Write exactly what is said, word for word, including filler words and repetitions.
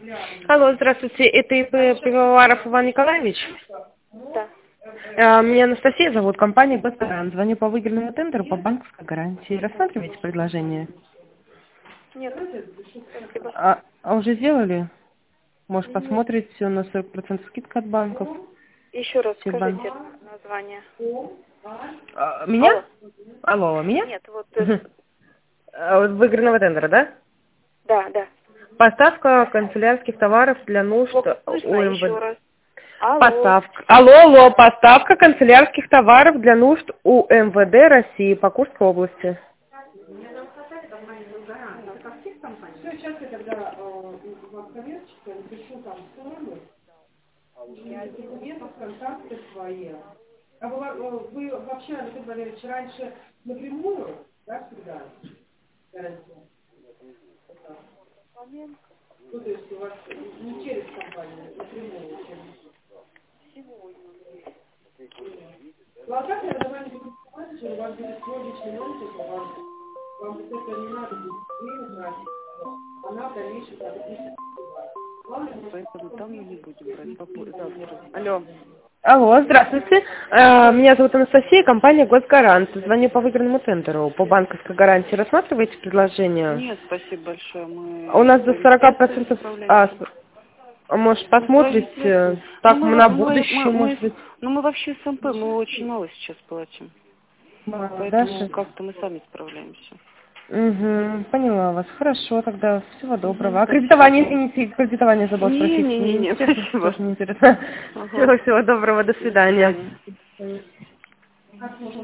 Алло, здравствуйте, это ИП Пивоваров Иван Николаевич? Да. А, Меня Анастасия зовут, компания «Госпарант». Звоню по выигранному тендеру по банковской гарантии. Рассматриваете предложение? Нет, спасибо. А, а уже сделали? Может, посмотрите, на сорок процентов скидка от банков. Еще раз Все банки. скажите название. А, меня? Алло. Алло, меня? Нет, вот... э, Мгм. А, вот выигранного тендера, да? Да, да. Поставка канцелярских товаров для нужд Плохо слышно, еще УМВД. раз. Алло. Поставка. Алло, алло, поставка канцелярских товаров для нужд УМВД России по Курской области. Поэтому там мы не будем брать попо- завтра. Алло. Алло, здравствуйте. Э, Меня зовут Анастасия, компания «Госгарант». Звоню по выигранному тендеру по банковской гарантии. Рассматриваете предложение? Нет, спасибо большое. Мы У нас до своими сорока средствами процентов... А, справляемся. с- может, Мы своими посмотрите, средствами. Ну так мы, мы во- на мы, будущее, мы, может мы, быть, ну мы вообще СМП, мы очень мало сейчас платим. мало, Поэтому даже. как-то мы сами справляемся. Угу, поняла вас. Хорошо, тогда всего Угу, доброго. А спасибо. кредитование, извините, кредитование забыл спросить. Не Не-не-не, интересно, спасибо. тоже не интересно. Ага. Всего, всего доброго, до До свидания. свидания.